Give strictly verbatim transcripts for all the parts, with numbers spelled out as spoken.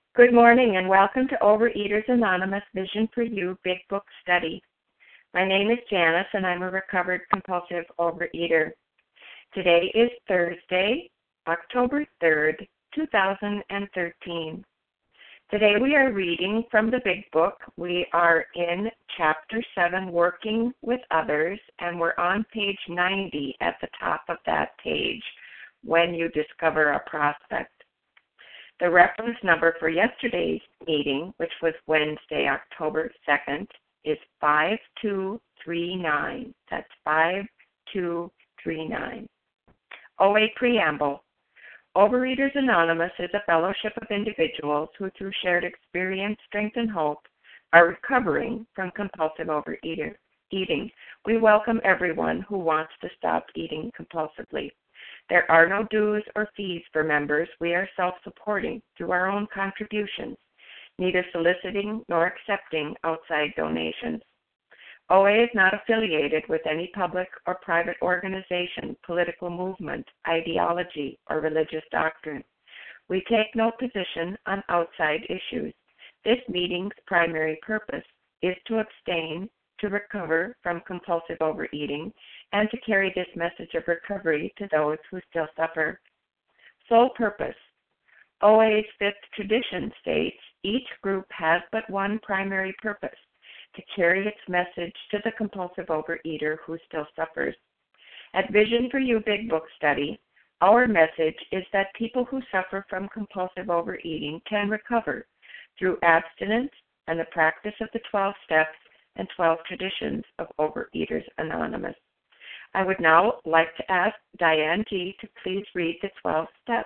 Good morning and welcome to Overeaters Anonymous Vision for You Big Book Study. My name is Janice and I'm a recovered compulsive overeater. Today is Thursday, October third, two thousand thirteen. Today we are reading from the Big Book. We are in Chapter seven, Working with Others, and we're on page ninety at the top of that page, When You Discover a Prospect. The reference number for yesterday's meeting, which was Wednesday, October second, is five two three nine. That's five two three nine. O A Preamble. Overeaters Anonymous is a fellowship of individuals who, through shared experience, strength, and hope, are recovering from compulsive overeating. We welcome everyone who wants to stop eating compulsively. There are no dues or fees for members. We are self-supporting through our own contributions, neither soliciting nor accepting outside donations. O A is not affiliated with any public or private organization, political movement, ideology, or religious doctrine. We take no position on outside issues. This meeting's primary purpose is to abstain, to recover from compulsive overeating, and to carry this message of recovery to those who still suffer. Sole purpose. O A's fifth tradition states each group has but one primary purpose, to carry its message to the compulsive overeater who still suffers. At Vision for You Big Book Study, our message is that people who suffer from compulsive overeating can recover through abstinence and the practice of the twelve steps and twelve traditions of Overeaters Anonymous. I would now like to ask Diane G. to please read the twelve steps.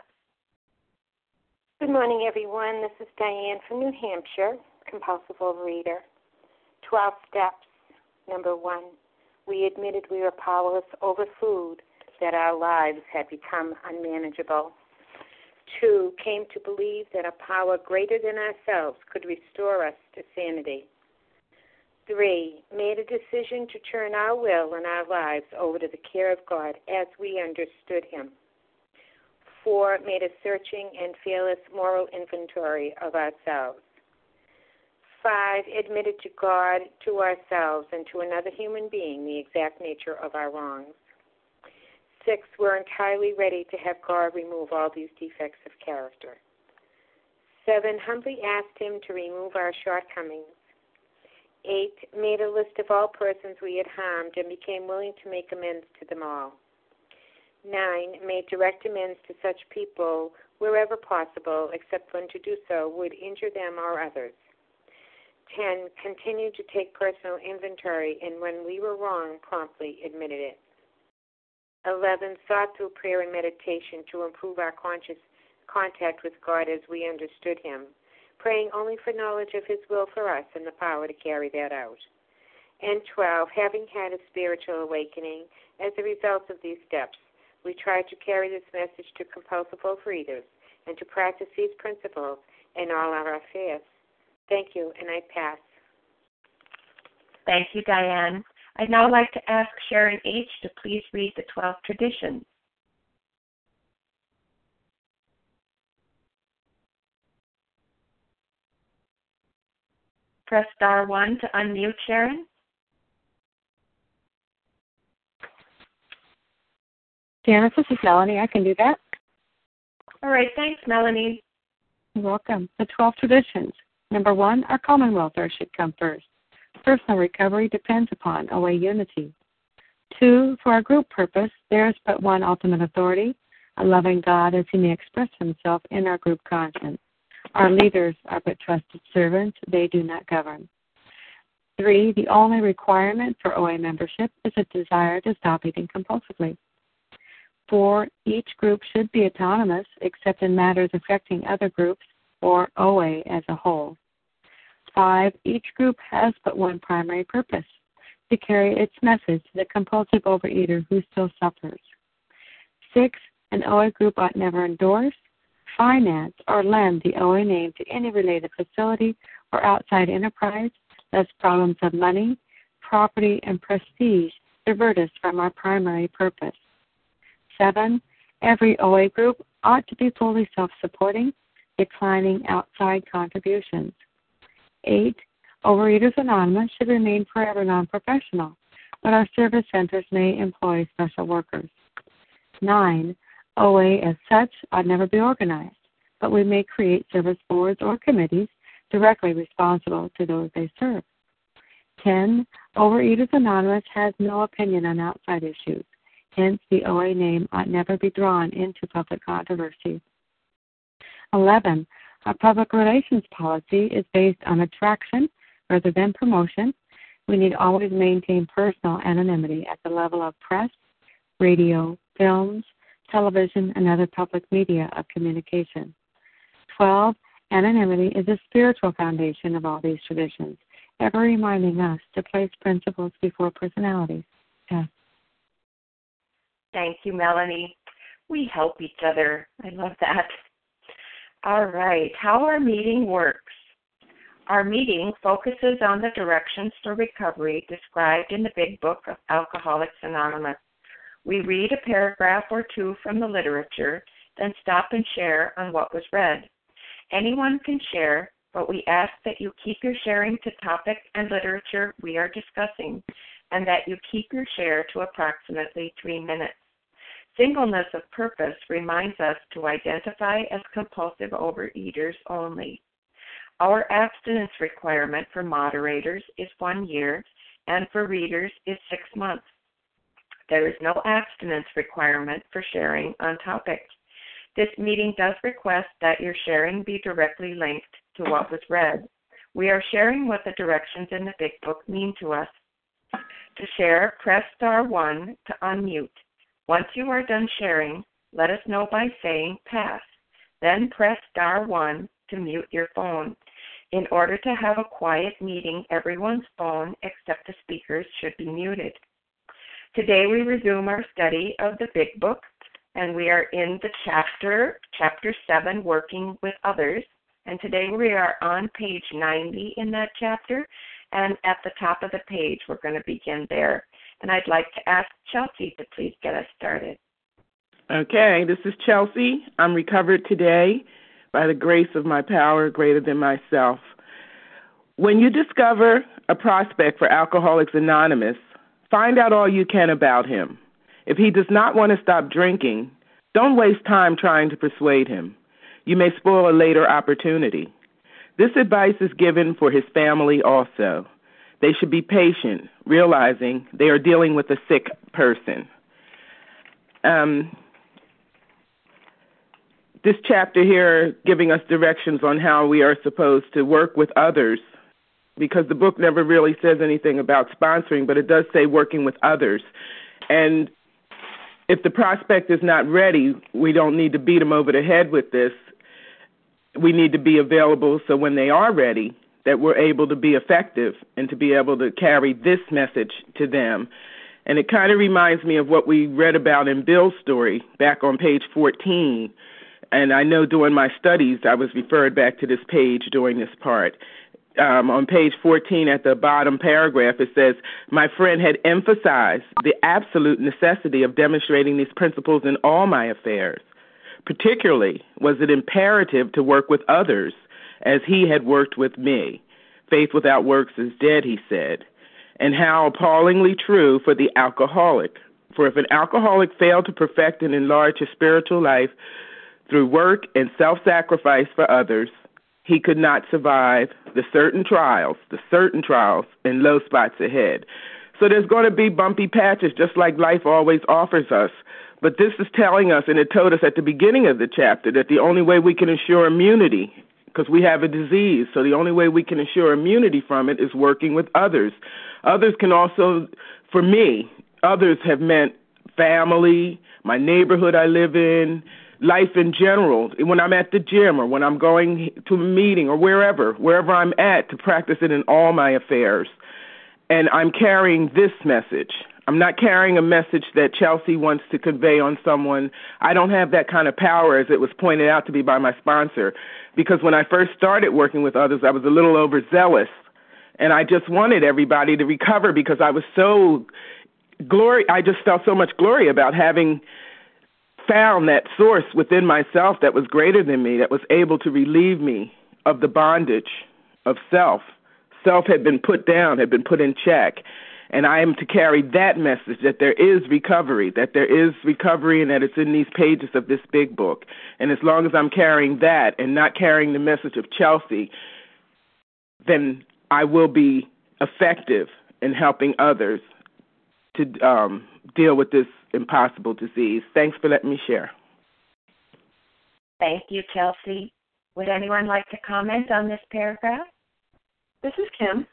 Good morning, everyone. This is Diane from New Hampshire, compulsive overeater. twelve steps. Number one, we admitted we were powerless over food, that our lives had become unmanageable. Two, came to believe that a power greater than ourselves could restore us to sanity. Three, made a decision to turn our will and our lives over to the care of God as we understood Him. Four, made a searching and fearless moral inventory of ourselves. Five, admitted to God, to ourselves, and to another human being the exact nature of our wrongs. Six, we're entirely ready to have God remove all these defects of character. Seven, humbly asked Him to remove our shortcomings. Eight, made a list of all persons we had harmed and became willing to make amends to them all. Nine, made direct amends to such people wherever possible, except when to do so would injure them or others. Ten, continued to take personal inventory, and when we were wrong, promptly admitted it. Eleven, sought through prayer and meditation to improve our conscious contact with God as we understood Him, praying only for knowledge of His will for us and the power to carry that out. And twelve, having had a spiritual awakening as a result of these steps, we tried to carry this message to compulsive overeaters and to practice these principles in all our affairs. Thank you, and I pass. Thank you, Diane. I'd now like to ask Sharon H. to please read the twelve traditions. Press star one to unmute, Sharon. Janice, this is Melanie. I can do that. All right. Thanks, Melanie. You're welcome. The twelve traditions. Number one, our common welfare should come first. Personal recovery depends upon O A unity. Two, for our group purpose, there is but one ultimate authority, a loving God as He may express Himself in our group conscience. Our leaders are but trusted servants. They do not govern. Three, the only requirement for O A membership is a desire to stop eating compulsively. Four, each group should be autonomous except in matters affecting other groups or O A as a whole. Five, each group has but one primary purpose, to carry its message to the compulsive overeater who still suffers. Six, an O A group ought never endorse, finance, or lend the O A name to any related facility or outside enterprise, lest problems of money, property, and prestige divert us from our primary purpose. Seven, every O A group ought to be fully self-supporting, declining outside contributions. Eight, Overeaters Anonymous should remain forever non-professional, but our service centers may employ special workers. Nine, O A as such ought never be organized, but we may create service boards or committees directly responsible to those they serve. Ten, Overeaters Anonymous has no opinion on outside issues. Hence, the O A name ought never be drawn into public controversy. Eleven, our public relations policy is based on attraction rather than promotion. We need always maintain personal anonymity at the level of press, radio, films, television, and other public media of communication. Twelve, anonymity is the spiritual foundation of all these traditions, ever reminding us to place principles before personalities. Yes. Thank you, Melanie. We help each other. I love that. All right, how our meeting works. Our meeting focuses on the directions for recovery described in the Big Book of Alcoholics Anonymous. We read a paragraph or two from the literature, then stop and share on what was read. Anyone can share, but we ask that you keep your sharing to topic and literature we are discussing, and that you keep your share to approximately three minutes. Singleness of purpose reminds us to identify as compulsive overeaters only. Our abstinence requirement for moderators is one year, and for readers is six months. There is no abstinence requirement for sharing on topics. This meeting does request that your sharing be directly linked to what was read. We are sharing what the directions in the Big Book mean to us. To share, press star one to unmute. Once you are done sharing, let us know by saying pass. Then press star one to mute your phone. In order to have a quiet meeting, everyone's phone except the speaker's should be muted. Today we resume our study of the Big Book, and we are in the chapter, chapter seven, Working with Others. And today we are on page ninety in that chapter, and at the top of the page we're going to begin there. And I'd like to ask Chelsea to please get us started. Okay, this is Chelsea. I'm recovered today by the grace of my power greater than myself. When you discover a prospect for Alcoholics Anonymous, find out all you can about him. If he does not want to stop drinking, don't waste time trying to persuade him. You may spoil a later opportunity. This advice is given for his family also. They should be patient, realizing they are dealing with a sick person. Um, this chapter here giving us directions on how we are supposed to work with others, because the book never really says anything about sponsoring, but it does say working with others. And if the prospect is not ready, we don't need to beat them over the head with this. We need to be available so when they are ready, that we're able to be effective and to be able to carry this message to them. And it kind of reminds me of what we read about in Bill's story back on page fourteen. And I know during my studies, I was referred back to this page during this part. Um, on page fourteen at the bottom paragraph, it says, my friend had emphasized the absolute necessity of demonstrating these principles in all my affairs. Particularly was it imperative to work with others as he had worked with me. Faith without works is dead, he said. And how appallingly true for the alcoholic. For if an alcoholic failed to perfect and enlarge his spiritual life through work and self-sacrifice for others, he could not survive the certain trials, the certain trials and low spots ahead. So there's going to be bumpy patches, just like life always offers us. But this is telling us, and it told us at the beginning of the chapter, that the only way we can ensure immunity, because we have a disease, so the only way we can ensure immunity from it is working with others. Others can also, for me, others have meant family, my neighborhood I live in, life in general, when I'm at the gym or when I'm going to a meeting or wherever, wherever I'm at, to practice it in all my affairs. And I'm carrying this message. I'm not carrying a message that Chelsea wants to convey on someone. I don't have that kind of power, as it was pointed out to me by my sponsor, because when I first started working with others, I was a little overzealous, and I just wanted everybody to recover because I was so glory. I just felt so much glory about having found that source within myself that was greater than me, that was able to relieve me of the bondage of self. Self had been put down, had been put in check. And I am to carry that message, that there is recovery, that there is recovery and that it's in these pages of this big book. And as long as I'm carrying that and not carrying the message of Chelsea, then I will be effective in helping others to um, deal with this impossible disease. Thanks for letting me share. Thank you, Chelsea. Would anyone like to comment on this paragraph? This is Kim.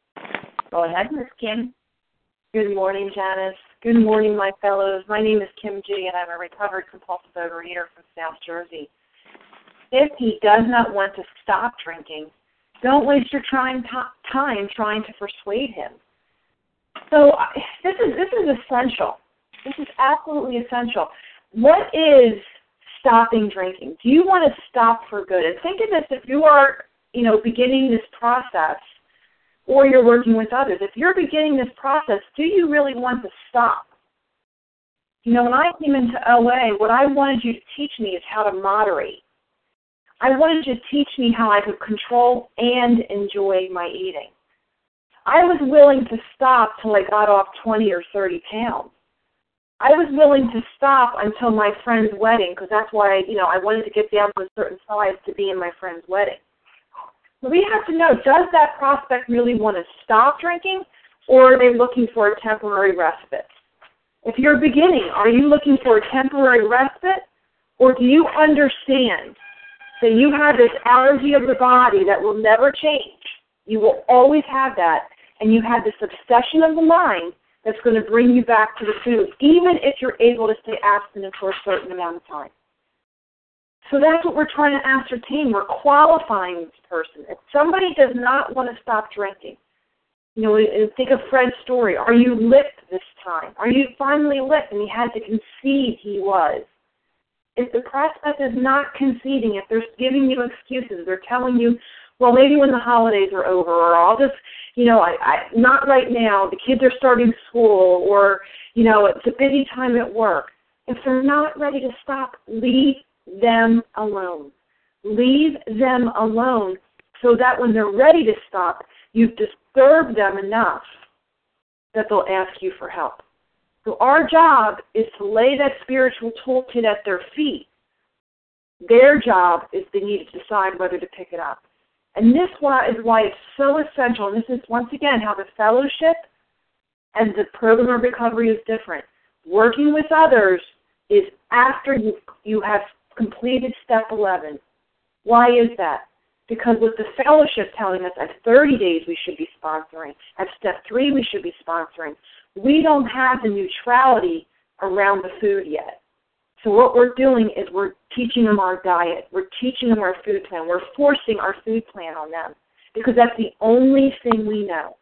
Go ahead, Miz Kim. Good morning, Janice. Good morning, my fellows. My name is Kim G., and I'm a recovered compulsive overeater from South Jersey. If he does not want to stop drinking, don't waste your time, time trying to persuade him. So this is this is essential. This is absolutely essential. What is stopping drinking? Do you want to stop for good? And think of this: if you are, you know, beginning this process, or you're working with others, if you're beginning this process, do you really want to stop? You know, when I came into O A, what I wanted you to teach me is how to moderate. I wanted you to teach me how I could control and enjoy my eating. I was willing to stop till I got off twenty or thirty pounds. I was willing to stop until my friend's wedding, because that's why, you know, I wanted to get down to a certain size to be in my friend's wedding. So we have to know, does that prospect really want to stop drinking, or are they looking for a temporary respite? If you're beginning, are you looking for a temporary respite, or do you understand that you have this allergy of the body that will never change? You will always have that, and you have this obsession of the mind that's going to bring you back to the food, even if you're able to stay abstinent for a certain amount of time. So that's what we're trying to ascertain. We're qualifying this person. If somebody does not want to stop drinking, you know, think of Fred's story. Are you licked this time? Are you finally licked? And he had to concede he was. If the prospect is not conceding, if they're giving you excuses, they're telling you, well, maybe when the holidays are over, or I'll just, you know, I, I not right now, the kids are starting school, or, you know, it's a busy time at work. If they're not ready to stop, leave them alone. Leave them alone so that when they're ready to stop, you've disturbed them enough that they'll ask you for help. So our job is to lay that spiritual toolkit at their feet. Their job is they need to decide whether to pick it up. And this is why it's so essential, and this is, once again, how the fellowship and the program of recovery is different. Working with others is after you, you have completed step eleven. Why is that? Because with the fellowship telling us at thirty days we should be sponsoring, at step three we should be sponsoring, we don't have the neutrality around the food yet. So what we're doing is we're teaching them our diet. We're teaching them our food plan. We're forcing our food plan on them because that's the only thing we know.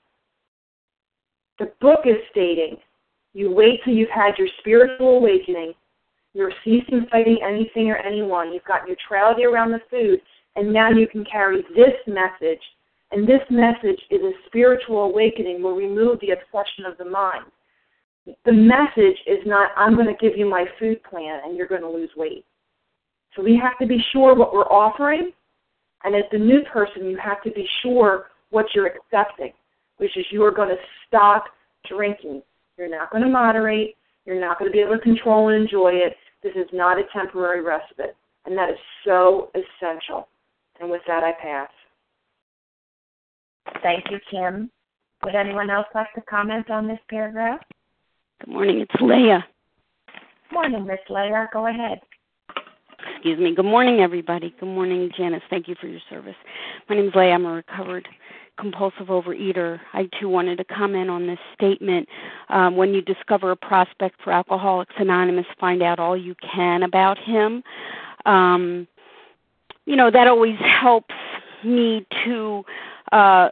The book is stating you wait till you've had your spiritual awakening. You're ceasing fighting anything or anyone. You've got neutrality around the food, and now you can carry this message. And this message is a spiritual awakening. Will remove the obsession of the mind. The message is not, I'm going to give you my food plan and you're going to lose weight. So we have to be sure what we're offering, and as the new person, you have to be sure what you're accepting, which is you are going to stop drinking. You're not going to moderate. You're not going to be able to control and enjoy it. This is not a temporary respite, and that is so essential. And with that, I pass. Thank you, Kim. Would anyone else like to comment on this paragraph? Good morning, it's Leah. Morning, Miss Leah. Go ahead. Excuse me. Good morning, everybody. Good morning, Janice. Thank you for your service. My name is Leah. I'm a recovered compulsive overeater. I, too, wanted to comment on this statement. Um, when you discover a prospect for Alcoholics Anonymous, find out all you can about him. Um, you know, that always helps me to, uh,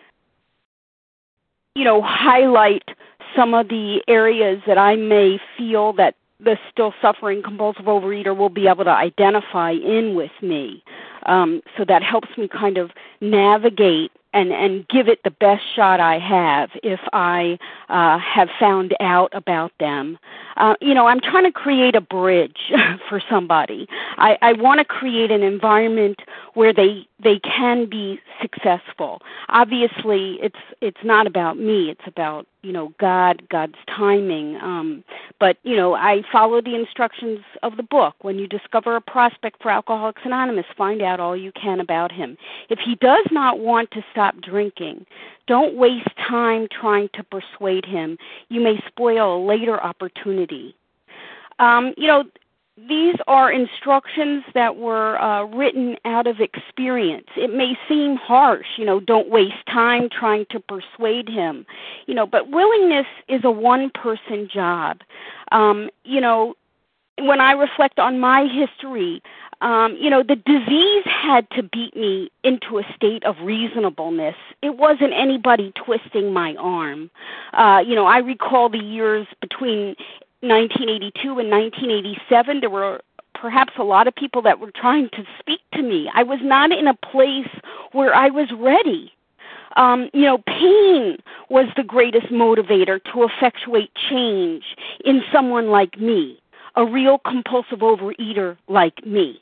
you know, highlight some of the areas that I may feel that the still suffering compulsive overeater will be able to identify in with me. Um, so that helps me kind of navigate and, and give it the best shot I have if I uh, have found out about them. Uh, you know, I'm trying to create a bridge for somebody. I, I want to create an environment where they they can be successful. Obviously, it's it's not about me. It's about, you know, God, God's timing. Um, but, you know, I follow the instructions of the book. When you discover a prospect for Alcoholics Anonymous, find out all you can about him. If he does not want to stop drinking, don't waste time trying to persuade him. You may spoil a later opportunity. Um, you know, these are instructions that were uh, written out of experience. It may seem harsh, you know, don't waste time trying to persuade him, you know, but willingness is a one-person job. Um, you know, when I reflect on my history, um, you know, the disease had to beat me into a state of reasonableness. It wasn't anybody twisting my arm. Uh, you know, I recall the years between nineteen eighty-two and nineteen eighty-seven, there were perhaps a lot of people that were trying to speak to me. I was not in a place where I was ready. Um, you know, pain was the greatest motivator to effectuate change in someone like me, a real compulsive overeater like me.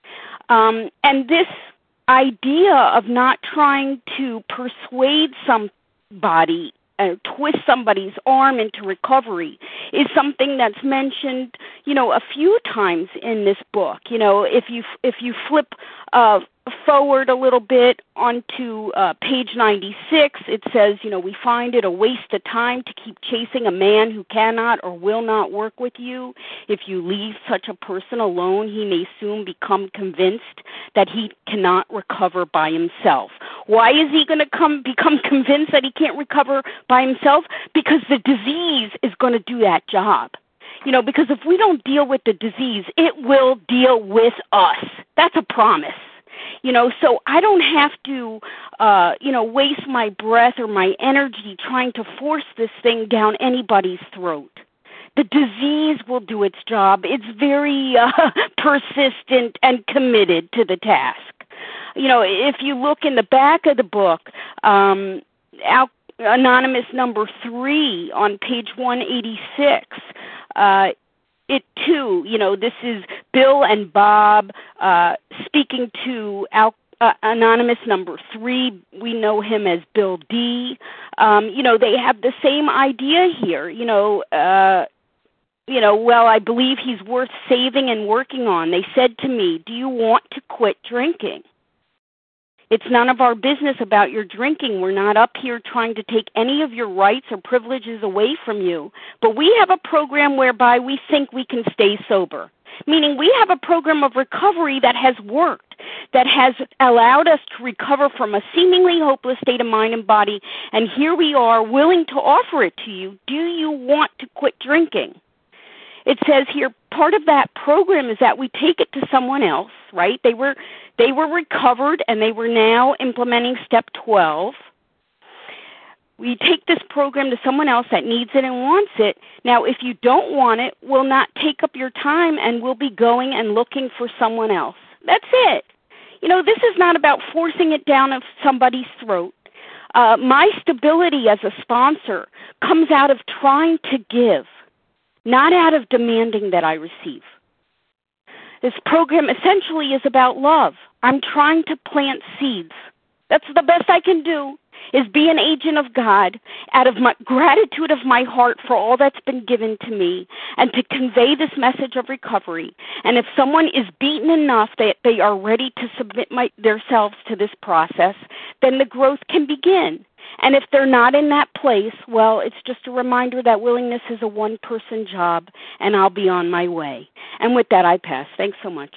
Um, and this idea of not trying to persuade somebody Uh, twist somebody's arm into recovery is something that's mentioned, you know, a few times in this book. You know, if you if you flip uh, forward a little bit onto uh, page ninety-six, it says, you know, we find it a waste of time to keep chasing a man who cannot or will not work with you. If you leave such a person alone, he may soon become convinced that he cannot recover by himself. Why is he going to come become convinced that he can't recover by himself? Because the disease is going to do that job. You know, because if we don't deal with the disease, it will deal with us. That's a promise. You know, so I don't have to, uh, you know, waste my breath or my energy trying to force this thing down anybody's throat. The disease will do its job. It's very uh, persistent and committed to the task. You know, if you look in the back of the book, um, Al- Anonymous number three on page one eighty-six, uh, it too, you know, this is Bill and Bob uh, speaking to Al- uh, Anonymous number three. We know him as Bill D. Um, you know, they have the same idea here. You know, uh, you know, well, I believe he's worth saving and working on. They said to me, do you want to quit drinking? It's none of our business about your drinking. We're not up here trying to take any of your rights or privileges away from you. But we have a program whereby we think we can stay sober, meaning we have a program of recovery that has worked, that has allowed us to recover from a seemingly hopeless state of mind and body. And here we are willing to offer it to you. Do you want to quit drinking? It says here, part of that program is that we take it to someone else, right? They were they were recovered, and they were now implementing step twelve. We take this program to someone else that needs it and wants it. Now, if you don't want it, we'll not take up your time, and we'll be going and looking for someone else. That's it. You know, this is not about forcing it down somebody's throat. Uh, my stability as a sponsor comes out of trying to give, not out of demanding that I receive. This program essentially is about love. I'm trying to plant seeds. That's the best I can do, is be an agent of God out of my gratitude of my heart for all that's been given to me, and to convey this message of recovery. And if someone is beaten enough that they are ready to submit my, themselves to this process, then the growth can begin. And if they're not in that place, well, it's just a reminder that willingness is a one-person job, and I'll be on my way. And with that, I pass. Thanks so much.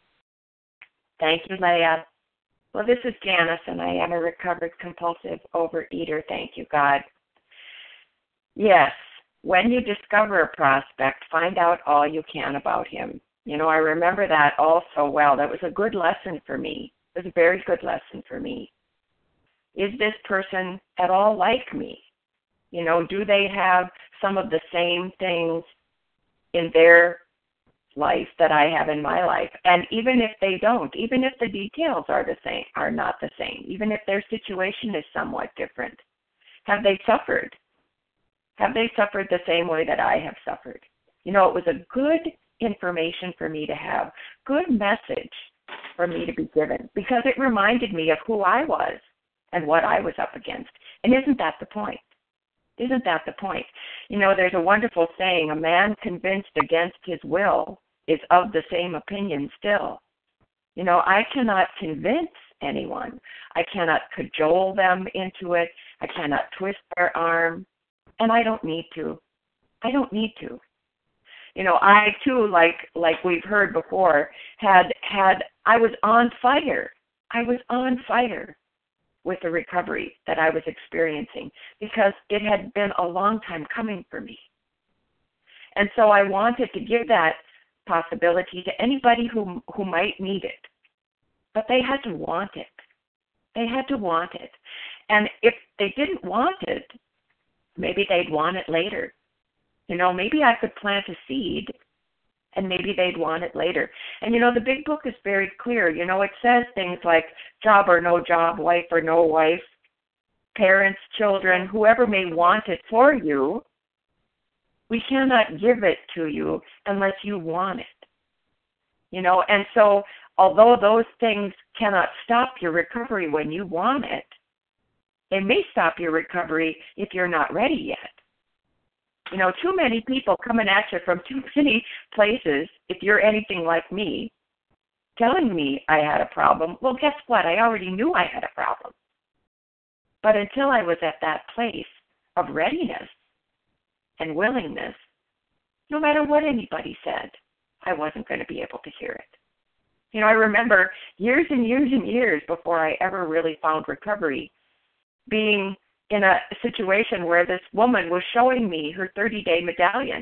Thank you, Leah. Well, this is Janice, and I am a recovered compulsive overeater. Thank you, God. Yes, when you discover a prospect, find out all you can about him. You know, I remember that all so well. That was a good lesson for me. It was a very good lesson for me. Is this person at all like me? You know, do they have some of the same things in their life that I have in my life. And even if they don't, even if the details are the same, are not the same, even if their situation is somewhat different, have they suffered? Have they suffered the same way that I have suffered? You know, it was a good information for me to have, good message for me to be given, because it reminded me of who I was and what I was up against. And isn't that the point? Isn't that the point? You know, there's a wonderful saying, a man convinced against his will is of the same opinion still. You know, I cannot convince anyone. I cannot cajole them into it. I cannot twist their arm. And I don't need to. I don't need to. You know, I too, like like we've heard before, had had I was on fire. I was on fire with the recovery that I was experiencing, because it had been a long time coming for me. And so I wanted to give that possibility to anybody who who might need it. But they had to want it. They had to want it. And if they didn't want it, maybe they'd want it later. You know, maybe I could plant a seed and maybe they'd want it later. And, you know, the big book is very clear. You know, it says things like job or no job, wife or no wife, parents, children, whoever may want it for you, we cannot give it to you unless you want it. You know, and so although those things cannot stop your recovery when you want it, they may stop your recovery if you're not ready yet. You know, too many people coming at you from too many places, if you're anything like me, telling me I had a problem. Well, guess what? I already knew I had a problem. But until I was at that place of readiness and willingness, no matter what anybody said, I wasn't going to be able to hear it. You know, I remember years and years and years before I ever really found recovery, being in a situation where this woman was showing me her thirty-day medallion.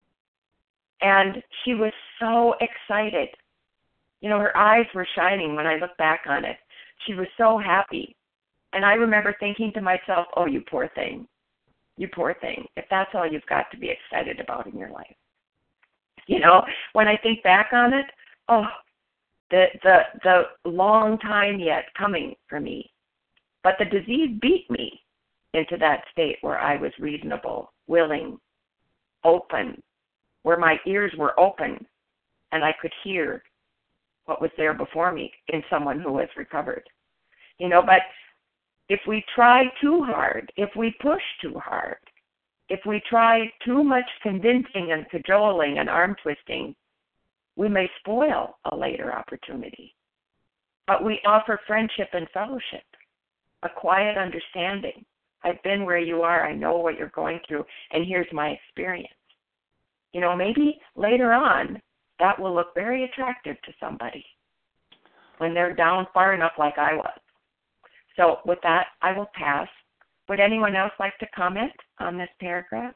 And she was so excited. You know, her eyes were shining when I look back on it. She was so happy. And I remember thinking to myself, oh, you poor thing. You poor thing. If that's all you've got to be excited about in your life. You know, when I think back on it, oh, the the the long time yet coming for me. But the disease beat me into that state where I was reasonable, willing, open, where my ears were open and I could hear what was there before me in someone who has recovered. You know, but if we try too hard, if we push too hard, if we try too much convincing and cajoling and arm twisting, we may spoil a later opportunity. But we offer friendship and fellowship, a quiet understanding. I've been where you are. I know what you're going through, and here's my experience. You know, maybe later on, that will look very attractive to somebody when they're down far enough like I was. So with that, I will pass. Would anyone else like to comment on this paragraph?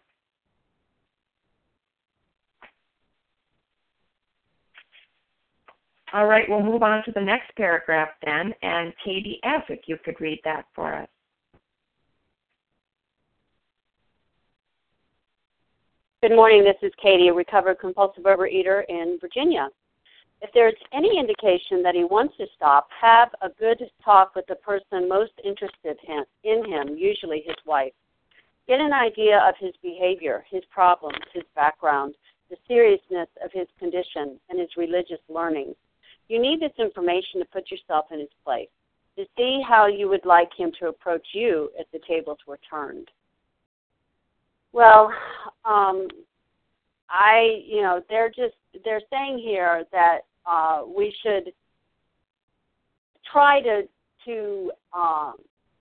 All right, we'll move on to the next paragraph then, and Katie F., if you could read that for us. Good morning, this is Katie, a recovered compulsive overeater in Virginia. If there's any indication that he wants to stop, have a good talk with the person most interested in him, usually his wife. Get an idea of his behavior, his problems, his background, the seriousness of his condition, and his religious learning. You need this information to put yourself in his place, to see how you would like him to approach you if the tables were turned. Well, um, I, you know, they're just, they're saying here that uh, we should try to, to, um,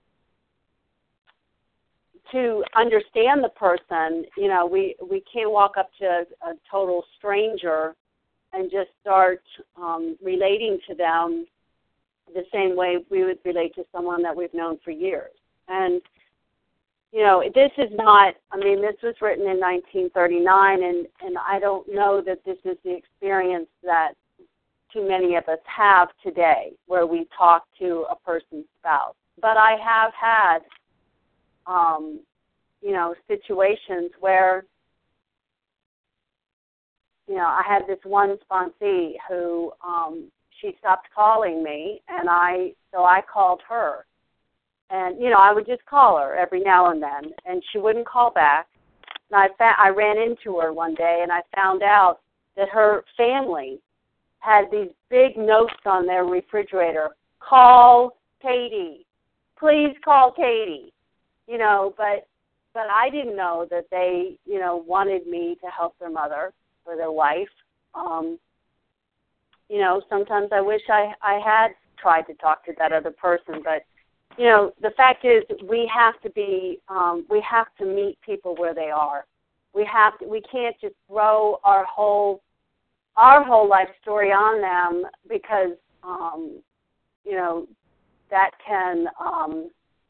to understand the person. You know, we, we can't walk up to a, a total stranger and just start um, relating to them the same way we would relate to someone that we've known for years. And you know, this is not, I mean, this was written in nineteen thirty-nine, and, and I don't know that this is the experience that too many of us have today, where we talk to a person's spouse. But I have had, um, you know, situations where, you know, I had this one sponsee who um, she stopped calling me, and I so I called her. And, you know, I would just call her every now and then, and she wouldn't call back. And I, fa- I ran into her one day, and I found out that her family had these big notes on their refrigerator, call Katie, please call Katie, you know, but but I didn't know that they, you know, wanted me to help their mother or their wife. Um, you know, sometimes I wish I, I had tried to talk to that other person, but, you know, the fact is we have to be, um, we have to meet people where they are. We have to, we can't just throw our whole, our whole life story on them because, um, you know, that can, um,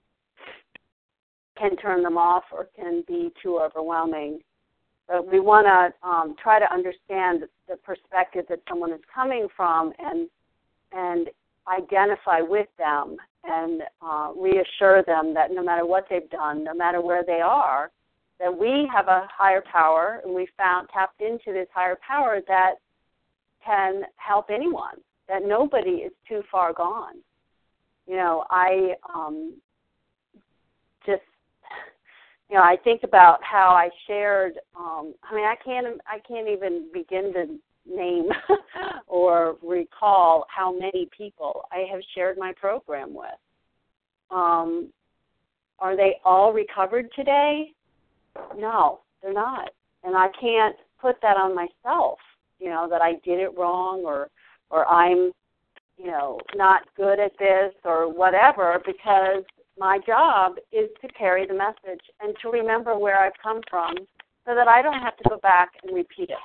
can turn them off or can be too overwhelming. But we want to um, try to understand the perspective that someone is coming from and and identify with them and uh, reassure them that no matter what they've done, no matter where they are, that we have a higher power and we found tapped into this higher power that can help anyone, that nobody is too far gone. You know, I um, just You know, I think about how I shared. Um, I mean, I can't. I can't even begin to name or recall how many people I have shared my program with. Um, are they all recovered today? No, they're not, and I can't put that on myself. You know, that I did it wrong, or or I'm, you know, not good at this, or whatever, because my job is to carry the message and to remember where I've come from so that I don't have to go back and repeat it,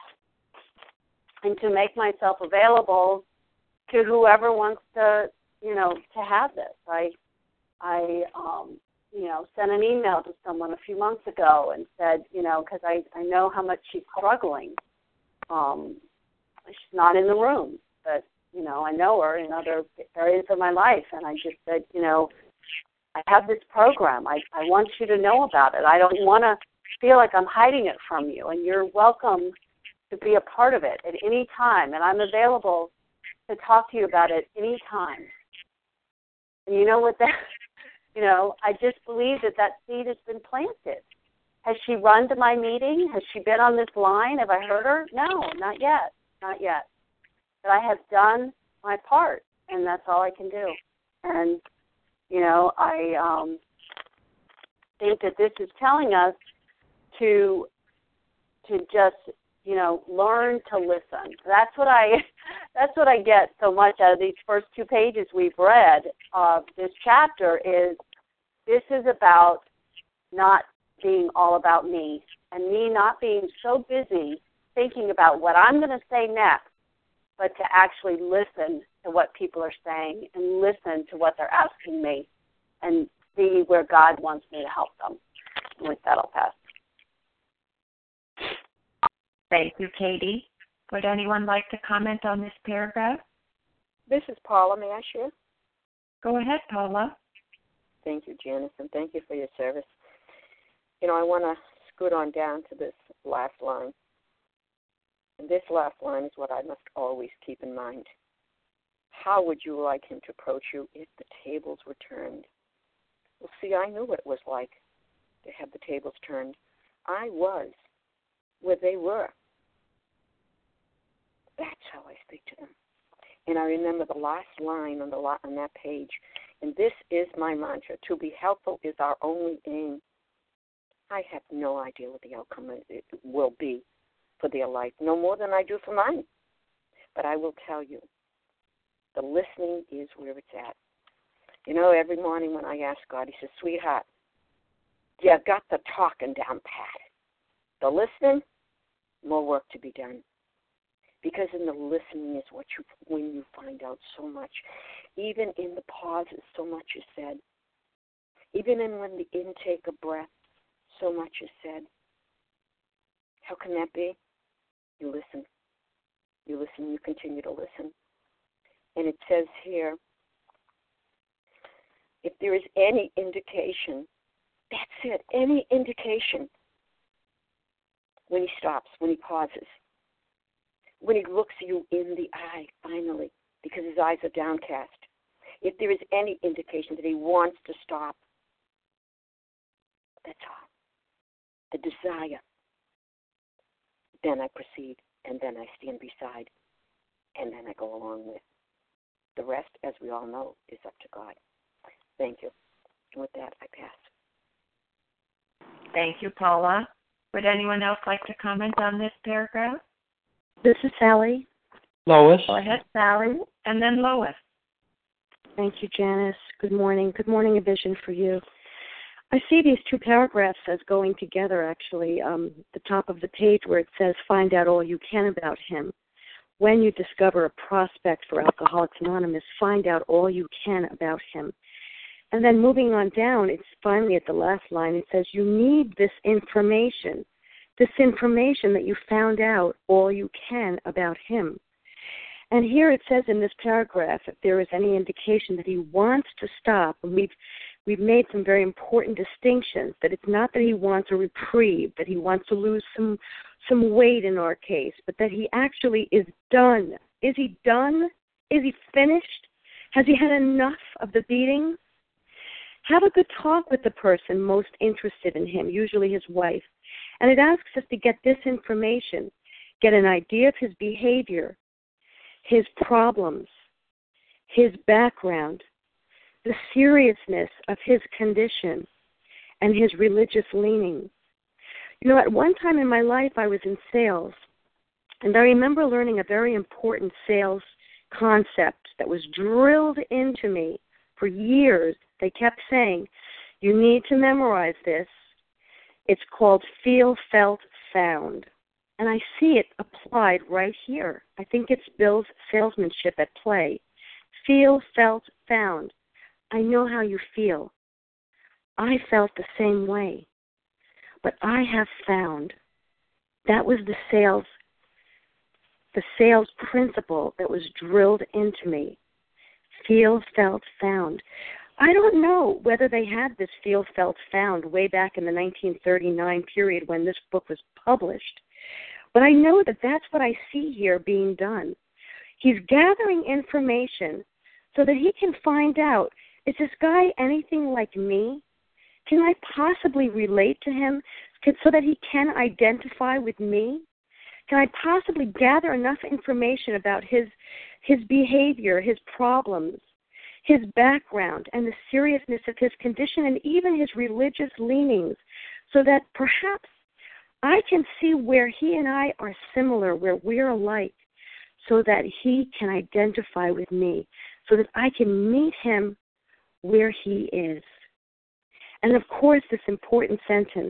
and to make myself available to whoever wants to, you know, to have this. I, I, um, you know, sent an email to someone a few months ago and said, you know, because I, I know how much she's struggling. Um, she's not in the room, but, you know, I know her in other areas of my life, and I just said, you know, I have this program. I, I want you to know about it. I don't want to feel like I'm hiding it from you, and you're welcome to be a part of it at any time, and I'm available to talk to you about it any time. And you know what that, you know, I just believe that that seed has been planted. Has she run to my meeting? Has she been on this line? Have I heard her? No, not yet, not yet. But I have done my part, and that's all I can do. And You know, I um, think that this is telling us to to just, you know, learn to listen. That's what I that's what I get so much out of these first two pages we've read of this chapter is this is about not being all about me and me not being so busy thinking about what I'm going to say next, but to actually listen to what people are saying and listen to what they're asking me and see where God wants me to help them. And with that, I'll pass. Thank you, Katie. Would anyone like to comment on this paragraph? This is Paula. May I share? Go ahead, Paula. Thank you, Janice, and thank you for your service. You know, I want to scoot on down to this last line. And this last line is what I must always keep in mind. How would you like him to approach you if the tables were turned? Well, see, I knew what it was like to have the tables turned. I was where they were. That's how I speak to them. And I remember the last line on the on that page, and this is my mantra: to be helpful is our only aim. I have no idea what the outcome it will be for their life, no more than I do for mine. But I will tell you, the listening is where it's at. You know, every morning when I ask God, he says, sweetheart, you got the talking down pat. The listening, more work to be done. Because in the listening is what you, when you find out so much. Even in the pauses, so much is said. Even in when the intake of breath, so much is said. How can that be? You listen. You listen, you continue to listen. And it says here, if there is any indication, that's it, any indication, when he stops, when he pauses, when he looks you in the eye, finally, because his eyes are downcast. If there is any indication that he wants to stop, that's all. The desire. Then I proceed, and then I stand beside, and then I go along with. The rest, as we all know, is up to God. Thank you. And with that, I pass. Thank you, Paula. Would anyone else like to comment on this paragraph? This is Sally. Lois. Go ahead, Sally, and then Lois. Thank you, Janice. Good morning. Good morning, A Vision for You. I see these two paragraphs as going together, actually. Um, the top of the page where it says, find out all you can about him. When you discover a prospect for Alcoholics Anonymous, find out all you can about him. And then moving on down, it's finally at the last line, it says, you need this information, this information that you found out all you can about him. And here it says in this paragraph, if there is any indication that he wants to stop, and we've, we've made some very important distinctions, that it's not that he wants a reprieve, that he wants to lose some some weight in our case, but that he actually is done. Is he done? Is he finished? Has he had enough of the beating? Have a good talk with the person most interested in him, usually his wife. And it asks us to get this information, get an idea of his behavior, his problems, his background, the seriousness of his condition, and his religious leanings. You know, at one time in my life, I was in sales, and I remember learning a very important sales concept that was drilled into me for years. They kept saying, you need to memorize this. It's called feel, felt, found. And I see it applied right here. I think it's Bill's salesmanship at play. Feel, felt, found. I know how you feel. I felt the same way. But I have found that was the sales, the sales principle that was drilled into me. Feel, felt, found. I don't know whether they had this feel, felt, found way back in the nineteen thirty-nine period when this book was published. But I know that that's what I see here being done. He's gathering information so that he can find out, is this guy anything like me? Can I possibly relate to him so that he can identify with me? Can I possibly gather enough information about his his behavior, his problems, his background, and the seriousness of his condition, and even his religious leanings, so that perhaps I can see where he and I are similar, where we're alike, so that he can identify with me, so that I can meet him where he is. And of course, this important sentence,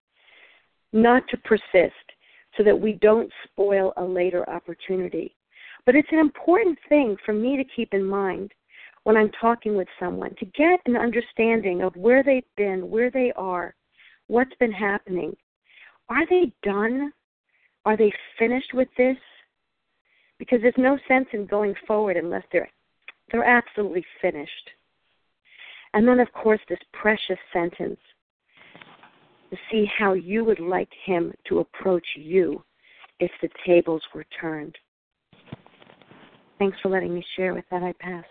not to persist, so that we don't spoil a later opportunity. But it's an important thing for me to keep in mind when I'm talking with someone, to get an understanding of where they've been, where they are, what's been happening. Are they done? Are they finished with this? Because there's no sense in going forward unless they're they're absolutely finished. And then, of course, this precious sentence, to see how you would like him to approach you if the tables were turned. Thanks for letting me share. With that, I pass.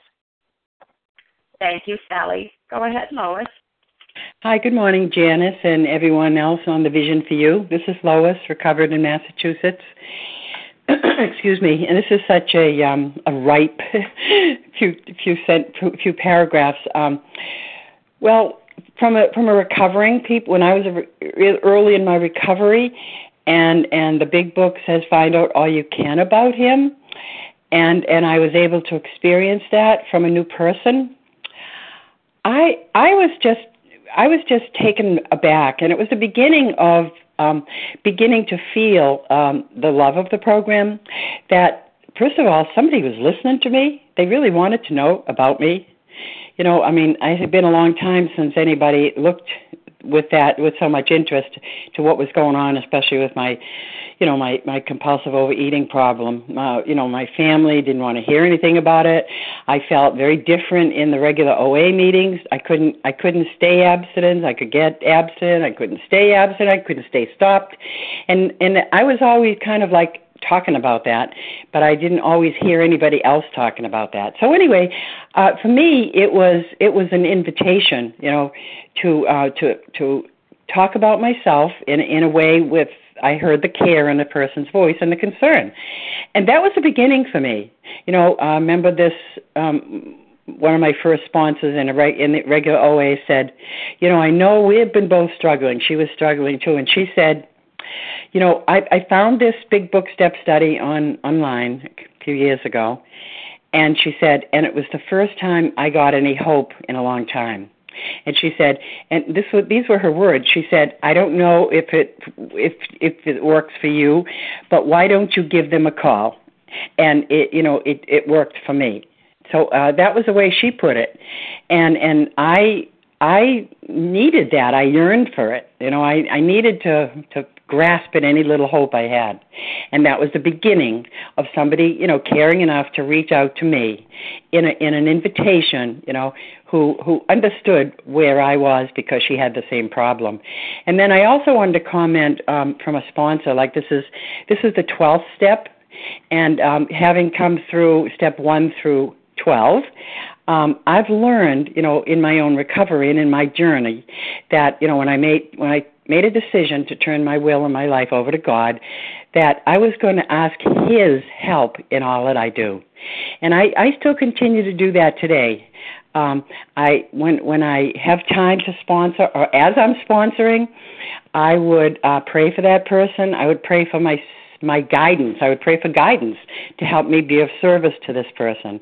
Thank you, Sally. Go ahead, Lois. Hi, good morning, Janice and everyone else on the Vision for You. This is Lois, recovered in Massachusetts. Excuse me. And this is such a um, a ripe few few cent, few paragraphs. Um, well, from a from a recovering people, when I was a, early in my recovery, and and the big book says find out all you can about him, and and I was able to experience that from a new person. I I was just I was just taken aback, and it was the beginning of um, beginning to feel um, the love of the program. That first of all, somebody was listening to me. They really wanted to know about me. You know, I mean, it had been a long time since anybody looked with that with so much interest to what was going on, especially with my, you know, my, my compulsive overeating problem. Uh, you know, my family didn't want to hear anything about it. I felt very different in the regular O A meetings. I couldn't I couldn't stay abstinent. I could get abstinent. I couldn't stay abstinent. I couldn't stay stopped. And and I was always kind of like talking about that, but I didn't always hear anybody else talking about that. So anyway, uh, for me, it was it was an invitation, you know, to uh, to to talk about myself in in a way with I heard the care in the person's voice and the concern, and that was the beginning for me. You know, uh, remember this. Um, One of my first sponsors in, a reg, in the regular O A said, you know, I know we've been both struggling. She was struggling too. And she said, you know, I, I found this big book step study on online a few years ago. And she said, and it was the first time I got any hope in a long time. And she said, and this was, these were her words. She said, I don't know if it if if it works for you, but why don't you give them a call? And it, you know, it, it worked for me. So uh, that was the way she put it, and and I I needed that. I yearned for it. You know, I, I needed to to grasp at any little hope I had, and that was the beginning of somebody, you know, caring enough to reach out to me in a, in an invitation, you know, who who understood where I was because she had the same problem. And then I also wanted to comment um, from a sponsor, like this is this is the twelfth step, and um, having come through step one through twelve, um, I've learned, you know, in my own recovery and in my journey that, you know, when I made when I made a decision to turn my will and my life over to God, that I was going to ask His help in all that I do. And I, I still continue to do that today. Um, I when when I have time to sponsor, or as I'm sponsoring, I would uh, pray for that person. I would pray for my my guidance. I would pray for guidance to help me be of service to this person.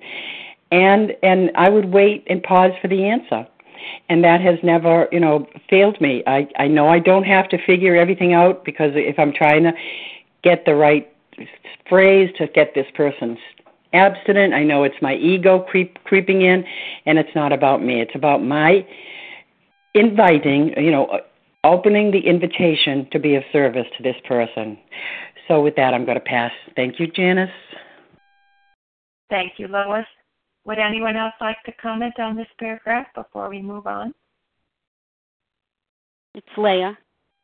And and I would wait and pause for the answer. And that has never, you know, failed me. I, I know I don't have to figure everything out, because if I'm trying to get the right phrase to get this person abstinent, I know it's my ego creep, creeping in, and it's not about me. It's about my inviting, you know, opening the invitation to be of service to this person. So with that, I'm going to pass. Thank you, Janice. Thank you, Lois. Would anyone else like to comment on this paragraph before we move on? It's Leah.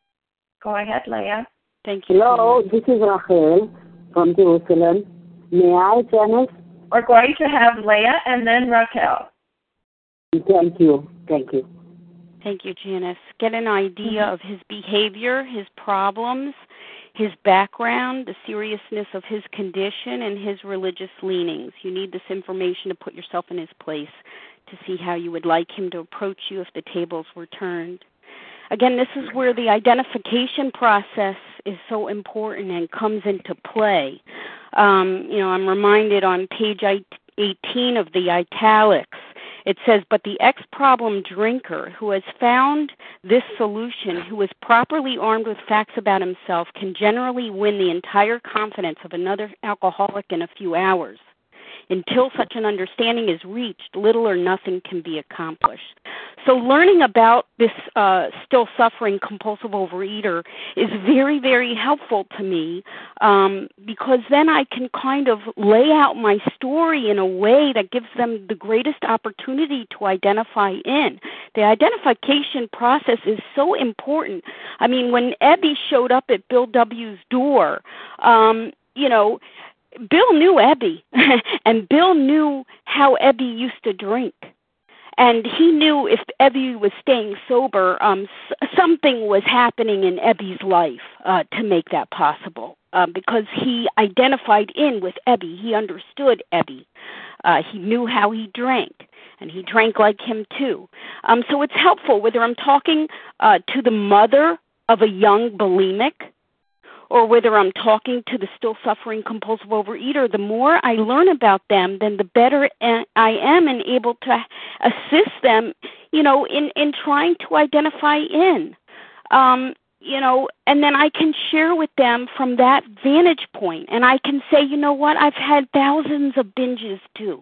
Go ahead, Leah. Thank you. Hello, this is Rachel from Jerusalem. May I, Janice? We're going to have Leah and then Raquel. Thank you. Thank you. Thank you, Janice. Get an idea of his behavior, his problems, his background, the seriousness of his condition, and his religious leanings. You need this information to put yourself in his place, to see how you would like him to approach you if the tables were turned. Again, this is where the identification process is so important and comes into play. Um, you know, I'm reminded on page eighteen of the italics, it says, but the ex-problem drinker who has found this solution, who is properly armed with facts about himself, can generally win the entire confidence of another alcoholic in a few hours. Until such an understanding is reached, little or nothing can be accomplished. So learning about this uh, still suffering compulsive overeater is very, very helpful to me, um, because then I can kind of lay out my story in a way that gives them the greatest opportunity to identify in. The identification process is so important. I mean, when Ebby showed up at Bill W.'s door, um, you know, Bill knew Ebby, and Bill knew how Ebby used to drink. And he knew if Ebby was staying sober, um, s- something was happening in Ebby's life uh, to make that possible, uh, because he identified in with Ebby. He understood Ebby. Uh, he knew how he drank, and he drank like him too. Um, so it's helpful whether I'm talking uh, to the mother of a young bulimic, or whether I'm talking to the still suffering compulsive overeater. The more I learn about them, then the better I am and able to assist them, you know, in, in trying to identify in. Um, you know, and then I can share with them from that vantage point, and I can say, you know what, I've had thousands of binges too.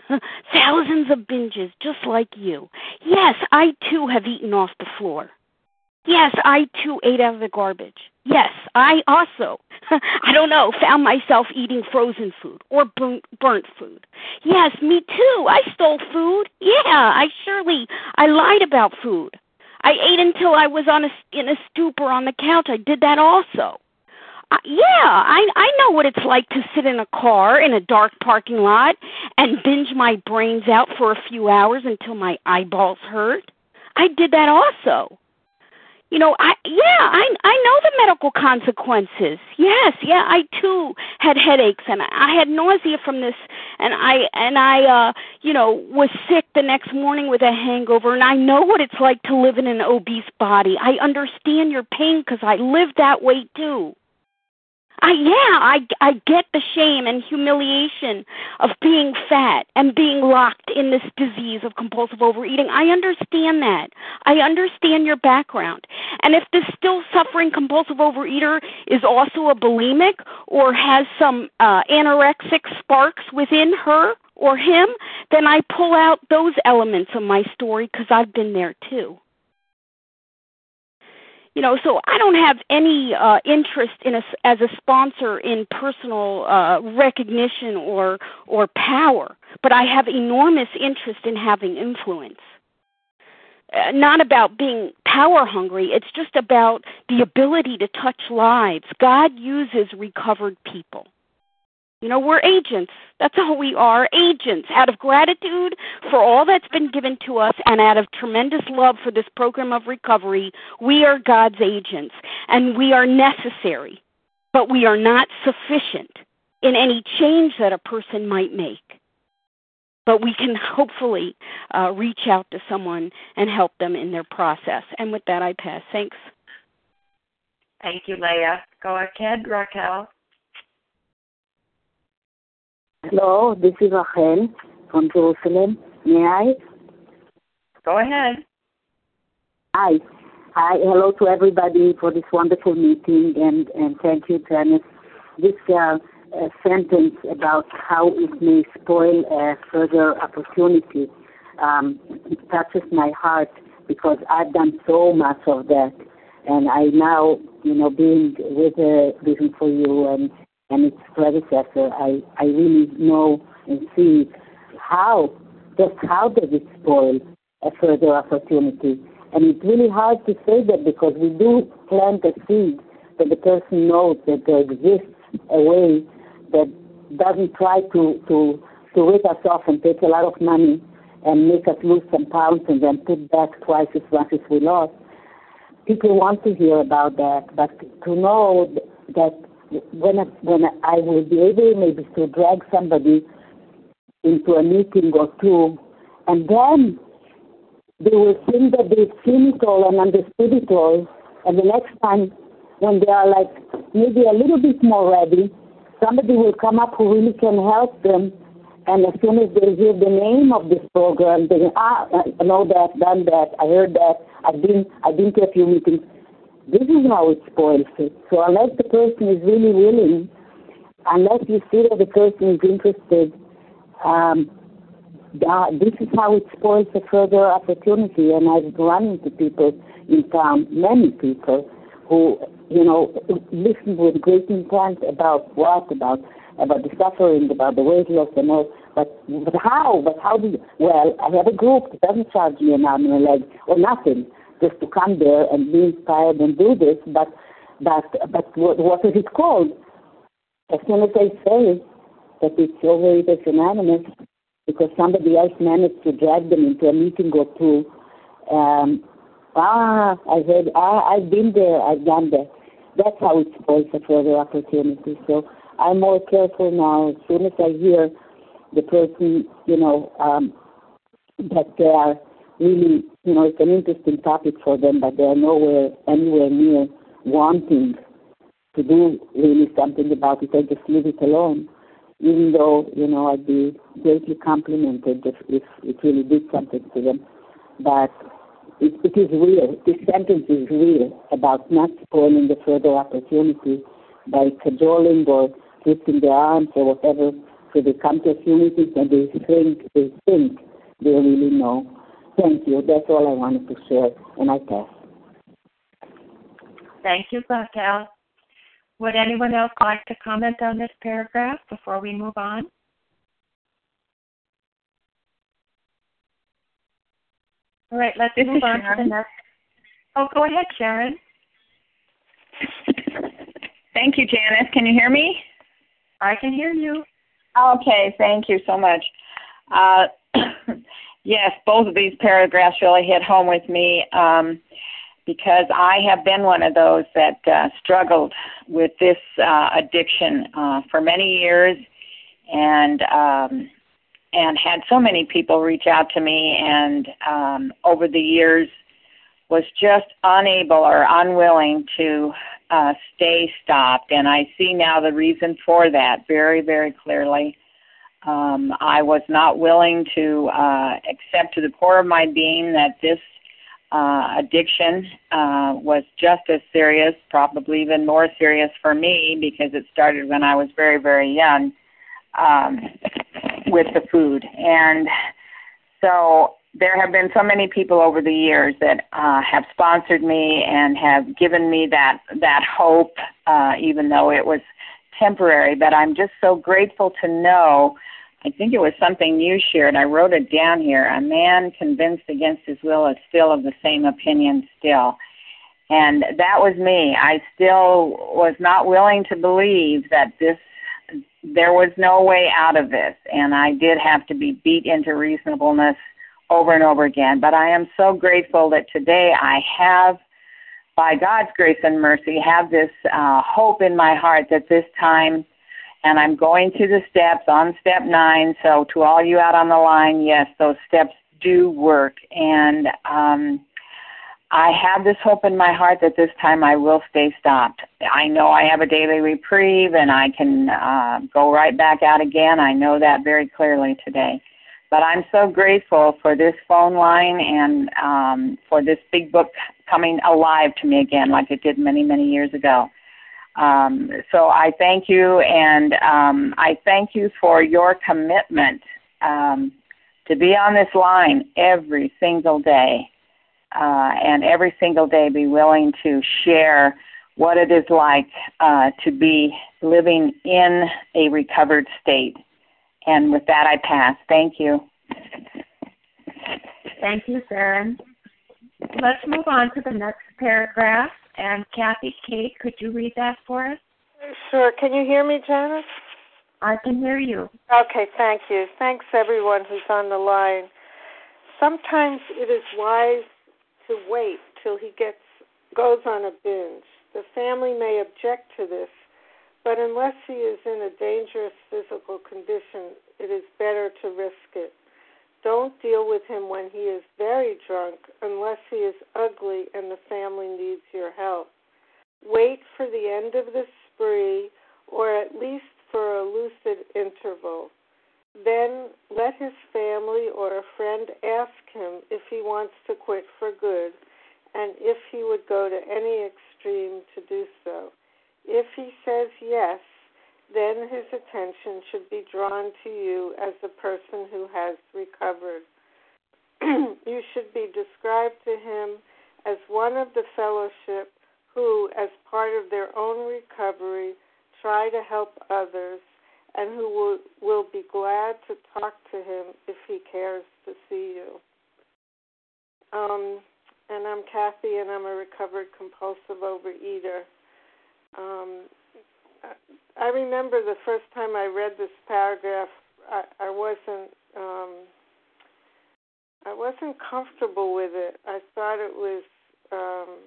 Thousands of binges, just like you. Yes, I too have eaten off the floor. Yes, I too ate out of the garbage. Yes, I also, I don't know, found myself eating frozen food or burnt, burnt food. Yes, me too. I stole food. Yeah, I surely, I lied about food. I ate until I was on a, in a stupor on the couch. I did that also. Uh, yeah, I I know what it's like to sit in a car in a dark parking lot and binge my brains out for a few hours until my eyeballs hurt. I did that also. You know, I yeah, I I know the medical consequences. Yes, yeah, I too had headaches and I had nausea from this, and I and I uh, you know, was sick the next morning with a hangover, and I know what it's like to live in an obese body. I understand your pain because I lived that way too. I yeah, I I get the shame and humiliation of being fat and being locked in this disease of compulsive overeating. I understand that. I understand your background. And if this still suffering compulsive overeater is also a bulimic or has some uh, anorexic sparks within her or him, then I pull out those elements of my story because I've been there too. You know, so I don't have any uh, interest in a, as a sponsor in personal uh, recognition or or power, but I have enormous interest in having influence. Uh, not about being power hungry, it's just about the ability to touch lives. God uses recovered people. You know, we're agents. That's all we are, agents. Out of gratitude for all that's been given to us and out of tremendous love for this program of recovery, we are God's agents, and we are necessary, but we are not sufficient in any change that a person might make. But we can hopefully uh, reach out to someone and help them in their process. And with that, I pass. Thanks. Thank you, Leah. Go ahead, Raquel. Hello, this is Rachel from Jerusalem. May I? Go ahead. Hi. Hi. Hello to everybody for this wonderful meeting, and, and thank you, Janice. This uh, uh, sentence about how it may spoil a further opportunity um, it touches my heart because I've done so much of that, and I now, you know, being with a Vision for You and and its predecessor, I, I really know and see how, just how does it spoil a further opportunity. And it's really hard to say that because we do plant a seed that the person knows that there exists a way that doesn't try to, to, to rip us off and take a lot of money and make us lose some pounds and then put back twice as much as we lost. People want to hear about that, but to know that when I, when I will be able maybe to drag somebody into a meeting or two, and then they will think that they've seen it all and understood it all, and the next time when they are like maybe a little bit more ready, somebody will come up who really can help them, and as soon as they hear the name of this program, they go, ah, I know that, done that, I heard that, I've been, I've been to a few meetings. This is how it spoils it. So unless the person is really willing, unless you see that the person is interested, um, that, this is how it spoils a further opportunity. And I've run into people in town, many people, who, you know, listen with great intent about what, about about the suffering, about the weight loss and all. But but how? But how do you? Well, I have a group that doesn't charge me an arm and a leg or nothing, just to come there and be inspired and do this, but but but what, what is it called? As soon as I say that it's Overeaters Anonymous, because somebody else managed to drag them into a meeting or two, um, ah, I heard, ah, I've been there, I've done that. That's how it spoils a further opportunity. So I'm more careful now. As soon as I hear the person, you know, um, that they are really, you know, it's an interesting topic for them, but they are nowhere, anywhere near wanting to do really something about it. I just leave it alone, even though, you know, I'd be greatly complimented if, if it really did something to them. But it, it is real. This sentence is real about not spoiling the further opportunity by cajoling or twisting their arms or whatever, so they come to a few meetings and they think, they think they really know. Thank you. That's all I wanted to share, and I pass. Thank you, Raquel. Would anyone else like to comment on this paragraph before we move on? All right, let's this move on Sharon. to the next. Oh, go ahead, Sharon. Thank you, Janice. Can you hear me? I can hear you. Okay, thank you so much. Uh, yes, both of these paragraphs really hit home with me um, because I have been one of those that uh, struggled with this uh, addiction uh, for many years, and um, and had so many people reach out to me, and um, over the years was just unable or unwilling to uh, stay stopped. And I see now the reason for that very, very clearly. Um, I was not willing to uh, accept to the core of my being that this uh, addiction uh, was just as serious, probably even more serious for me, because it started when I was very, very young um, with the food. And so there have been so many people over the years that uh, have sponsored me and have given me that that hope, uh, even though it was temporary. But I'm just so grateful to know, I think it was something you shared, I wrote it down here, a man convinced against his will is still of the same opinion still. And that was me. I still was not willing to believe that this, there was no way out of this, and I did have to be beat into reasonableness over and over again. But I am so grateful that today I have, by God's grace and mercy, have this uh, hope in my heart that this time, and I'm going through the steps on step nine, so to all you out on the line, yes, those steps do work. And um, I have this hope in my heart that this time I will stay stopped. I know I have a daily reprieve, and I can uh, go right back out again. I know that very clearly today. But I'm so grateful for this phone line and um, for this big book coming alive to me again like it did many, many years ago. Um, so I thank you, and um, I thank you for your commitment um, to be on this line every single day, uh, and every single day be willing to share what it is like uh, to be living in a recovered state. And with that, I pass. Thank you. Thank you, Sharon. Let's move on to the next paragraph. And Kathy, Kate, could you read that for us? Sure. Can you hear me, Janice? I can hear you. Okay, thank you. Thanks, everyone who's on the line. Sometimes it is wise to wait till he gets goes on a binge. The family may object to this, but unless he is in a dangerous physical condition, it is better to risk it. Don't deal with him when he is very drunk unless he is ugly and the family needs your help. Wait for the end of the spree, or at least for a lucid interval. Then let his family or a friend ask him if he wants to quit for good, and if he would go to any extreme to do so. If he says yes, then his attention should be drawn to you as the person who has recovered. You should be described to him as one of the fellowship who, as part of their own recovery, try to help others, and who will, will be glad to talk to him if he cares to see you. Um, and I'm Kathy, and I'm a recovered compulsive overeater. Um, I remember the first time I read this paragraph, I, I wasn't um, I wasn't comfortable with it. I thought it was um,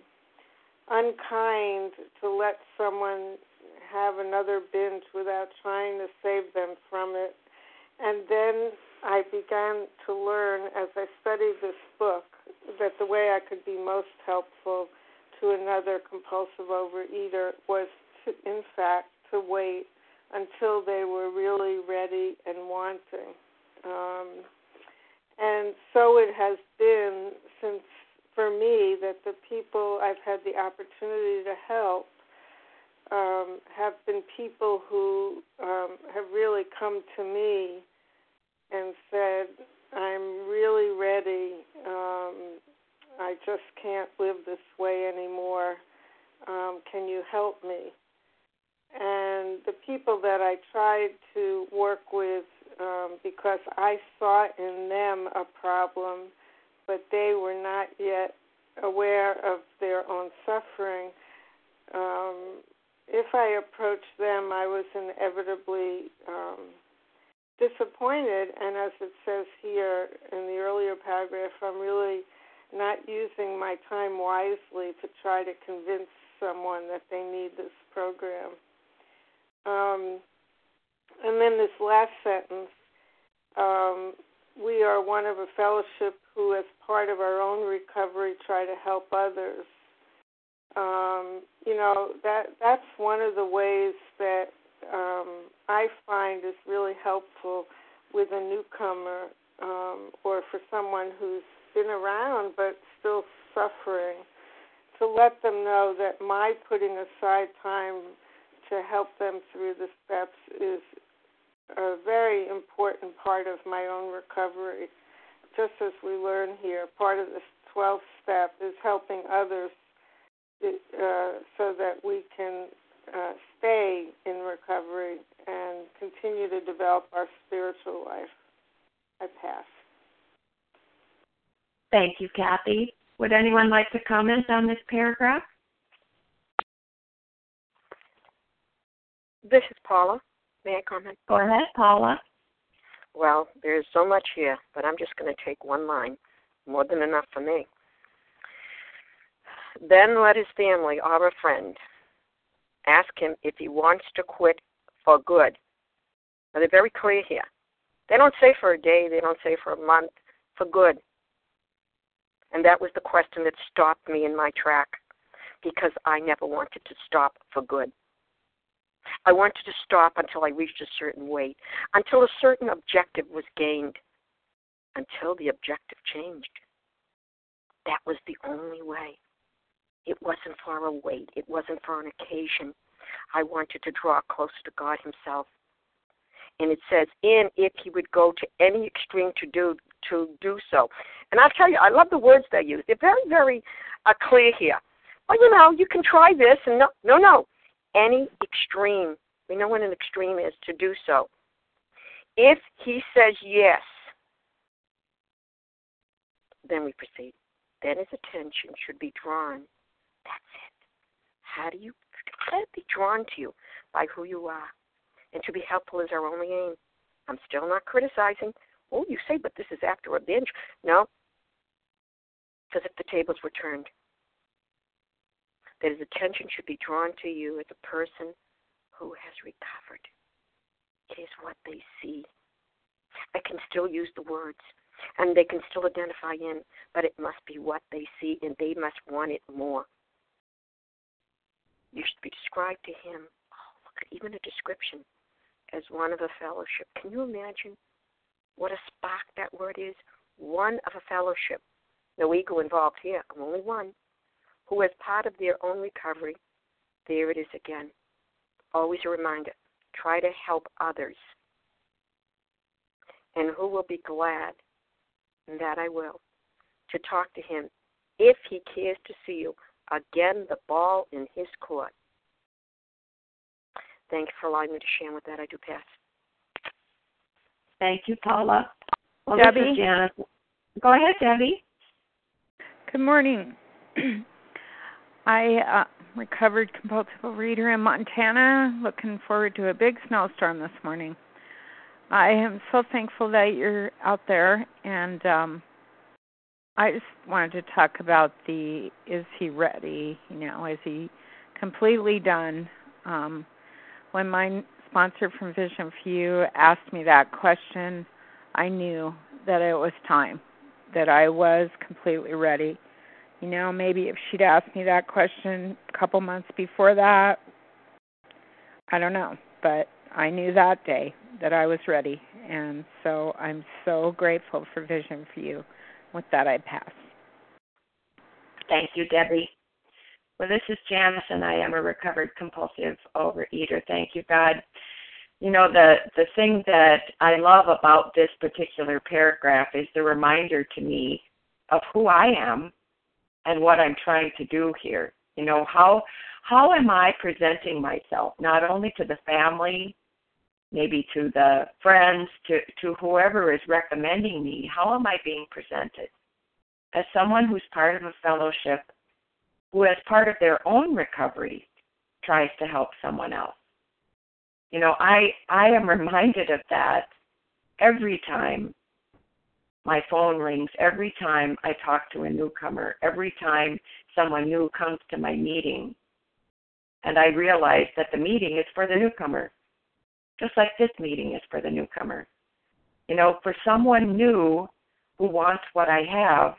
unkind to let someone have another binge without trying to save them from it. And then I began to learn as I studied this book that the way I could be most helpful to another compulsive overeater was to, in fact, to wait until they were really ready and wanting. Um, and so it has been since, for me, that the people I've had the opportunity to help um, have been people who um, have really come to me and said, I'm really ready. Um, I just can't live this way anymore. Um, can you help me? And the people that I tried to work with, um, because I saw in them a problem, but they were not yet aware of their own suffering, um, if I approached them, I was inevitably um, disappointed. And as it says here in the earlier paragraph, I'm really not using my time wisely to try to convince someone that they need this program. Um, and then this last sentence, um, we are one of a fellowship who, as part of our own recovery, try to help others. Um, you know, that that's one of the ways that um, I find is really helpful with a newcomer um, or for someone who's been around but still suffering, to let them know that my putting aside time to help them through the steps is a very important part of my own recovery. Just as we learn here, part of this twelfth step is helping others uh, so that we can uh, stay in recovery and continue to develop our spiritual life. I pass. Thank you, Kathy. Would anyone like to comment on this paragraph? This is Paula. May I comment? Go ahead, Paula. Well, there's so much here, but I'm just going to take one line, more than enough for me. Then let his family or a friend ask him if he wants to quit for good. Now, they're very clear here. They don't say for a day, they don't say for a month, for good. And that was the question that stopped me in my track, because I never wanted to stop for good. I wanted to stop until I reached a certain weight, until a certain objective was gained, until the objective changed. That was the only way. It wasn't for a weight. It wasn't for an occasion. I wanted to draw closer to God himself. And it says, and if he would go to any extreme to do to do so. And I'll tell you, I love the words they use. They're very, very uh, clear here. Well, you know, you can try this. and No, no, no. Any extreme. We know what an extreme is, to do so. If he says yes, then we proceed. Then his attention should be drawn. That's it. How do you let it be drawn to you? By who you are. And to be helpful is our only aim. I'm still not criticizing. Oh, you say, but this is after a binge. No. Because if the tables were turned, that his attention should be drawn to you as a person who has recovered. It is what they see. I can still use the words, and they can still identify in, but it must be what they see, and they must want it more. You should be described to him, oh, look at even a description, as one of a fellowship. Can you imagine what a spark that word is? One of a fellowship. No ego involved here. I'm only one. Who as part of their own recovery, there it is again. Always a reminder, try to help others. And who will be glad, and that I will, to talk to him if he cares to see you. Again, the ball in his court. Thank you for allowing me to share with that. I do pass. Thank you, Paula. Well, Debbie? This is Janice. Go ahead, Debbie. Good morning. I uh, recovered compulsive overeater in Montana. Looking forward to a big snowstorm this morning. I am so thankful that you're out there, and um, I just wanted to talk about the, is he ready? You know, is he completely done? Um, when my sponsor from Vision for You asked me that question, I knew that it was time, that I was completely ready. You know, maybe if she'd asked me that question a couple months before that, I don't know. But I knew that day that I was ready. And so I'm so grateful for Vision for You. With that, I pass. Thank you, Debbie. Well, this is Janice, and I am a recovered compulsive overeater. Thank you, God. You know, the, the thing that I love about this particular paragraph is the reminder to me of who I am and what I'm trying to do here. You know, how how am I presenting myself, not only to the family, maybe to the friends, to, to whoever is recommending me, how am I being presented? As someone who's part of a fellowship, who as part of their own recovery tries to help someone else. You know, I I am reminded of that every time my phone rings, every time I talk to a newcomer, every time someone new comes to my meeting, and I realize that the meeting is for the newcomer, just like this meeting is for the newcomer. You know, for someone new who wants what I have,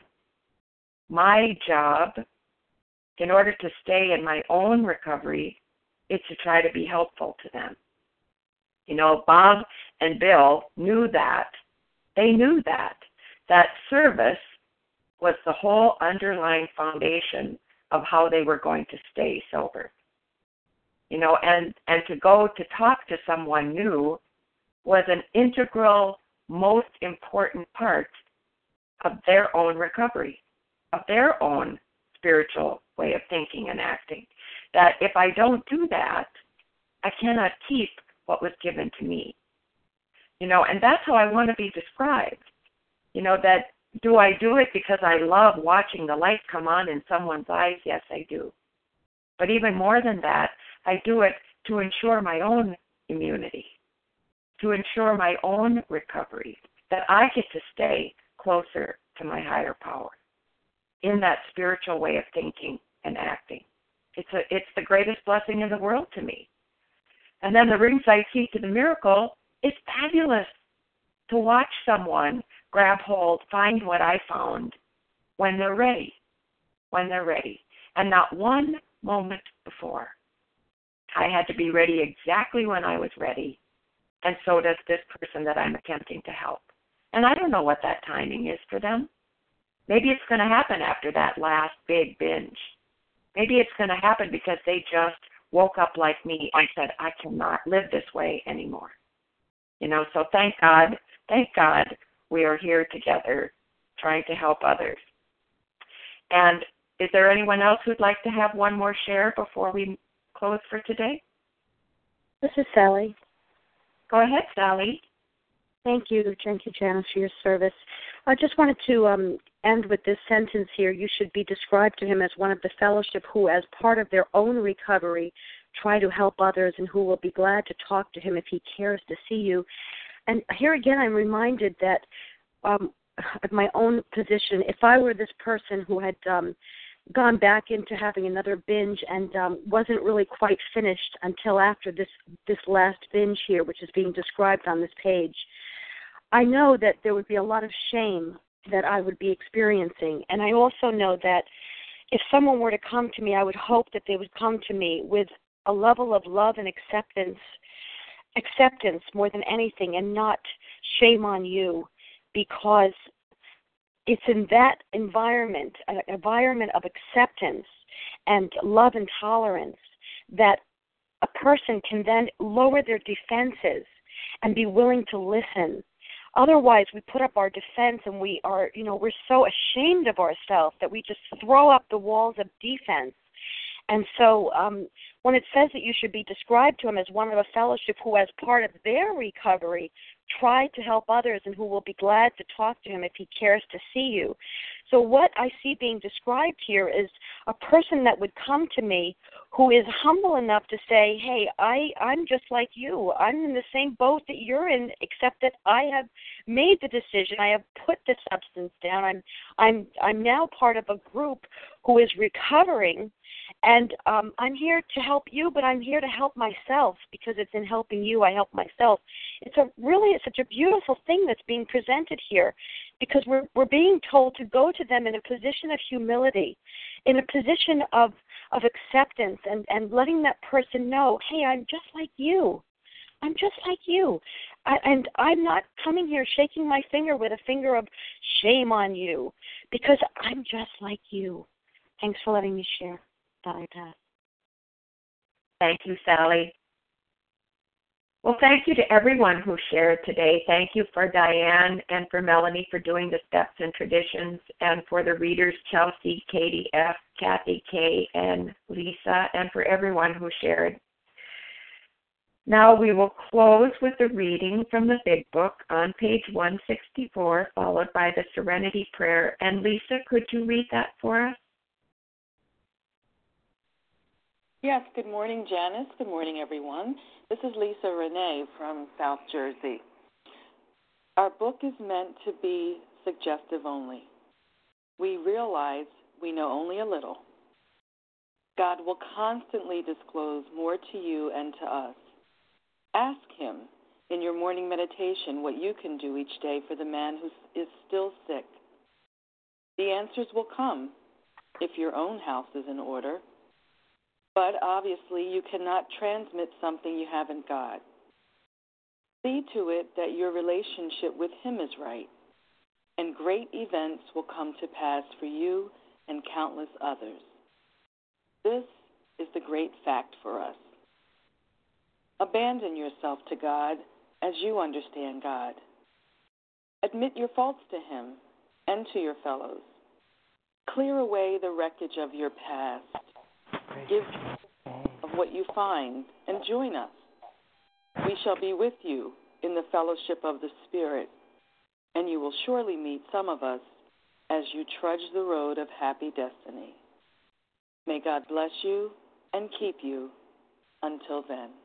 my job, in order to stay in my own recovery, is to try to be helpful to them. You know, Bob and Bill knew that. They knew that. That service was the whole underlying foundation of how they were going to stay sober. You know, and, and to go to talk to someone new was an integral, most important part of their own recovery, of their own spiritual way of thinking and acting. That if I don't do that, I cannot keep what was given to me. You know, and that's how I want to be described. You know, that do I do it because I love watching the light come on in someone's eyes? Yes, I do. But even more than that, I do it to ensure my own immunity, to ensure my own recovery, that I get to stay closer to my higher power in that spiritual way of thinking and acting. It's a, it's the greatest blessing in the world to me. And then the ringside key to the miracle is fabulous, to watch someone grab hold, find what I found when they're ready, when they're ready. And not one moment before. I had to be ready exactly when I was ready, and so does this person that I'm attempting to help. And I don't know what that timing is for them. Maybe it's going to happen after that last big binge. Maybe it's going to happen because they just woke up like me and said, I cannot live this way anymore. You know, so thank God, thank God we are here together trying to help others. And is there anyone else who'd like to have one more share before we close for today? This is Sally. Go ahead, Sally. Thank you. Thank you, Janice, for your service. I just wanted to um, end with this sentence here. You should be described to him as one of the fellowship who, as part of their own recovery, try to help others and who will be glad to talk to him if he cares to see you. And here again, I'm reminded that um, of my own position. If I were this person who had um, gone back into having another binge and um, wasn't really quite finished until after this, this last binge here, which is being described on this page, I know that there would be a lot of shame that I would be experiencing. And I also know that if someone were to come to me, I would hope that they would come to me with a level of love and acceptance, acceptance more than anything, and not shame on you, because it's in that environment, an environment of acceptance and love and tolerance, that a person can then lower their defenses and be willing to listen. Otherwise, we put up our defense and we are, you know, we're so ashamed of ourselves that we just throw up the walls of defense. And so um, when it says that you should be described to him as one of a fellowship who, as part of their recovery, try to help others and who will be glad to talk to him if he cares to see you. So what I see being described here is a person that would come to me who is humble enough to say, hey, I, I'm just like you. I'm in the same boat that you're in, except that I have made the decision. I have put the substance down. I'm, I'm, I'm now part of a group who is recovering, and um, I'm here to help you, but I'm here to help myself, because it's in helping you I help myself. It's a really it's such a beautiful thing that's being presented here, because we're we're being told to go to them in a position of humility, in a position of of acceptance, and, and letting that person know, hey, I'm just like you. I'm just like you. I, and I'm not coming here shaking my finger with a finger of shame on you, because I'm just like you. Thanks for letting me share. Bye, Pat. Thank you, Sally. Well, thank you to everyone who shared today. Thank you for Diane and for Melanie for doing the steps and traditions, and for the readers, Chelsea, Katie F., Kathy K., and Lisa, and for everyone who shared. Now we will close with the reading from the Big Book on page one sixty-four, followed by the Serenity Prayer. And Lisa, could you read that for us? Yes, good morning, Janice. Good morning, everyone. This is Lisa Renee from South Jersey. Our book is meant to be suggestive only. We realize we know only a little. God will constantly disclose more to you and to us. Ask Him in your morning meditation what you can do each day for the man who is still sick. The answers will come if your own house is in order. But obviously, you cannot transmit something you haven't got. See to it that your relationship with Him is right, and great events will come to pass for you and countless others. This is the great fact for us. Abandon yourself to God as you understand God. Admit your faults to Him and to your fellows. Clear away the wreckage of your past. Give of what you find and join us. We shall be with you in the fellowship of the Spirit, and you will surely meet some of us as you trudge the road of happy destiny. May God bless you and keep you until then.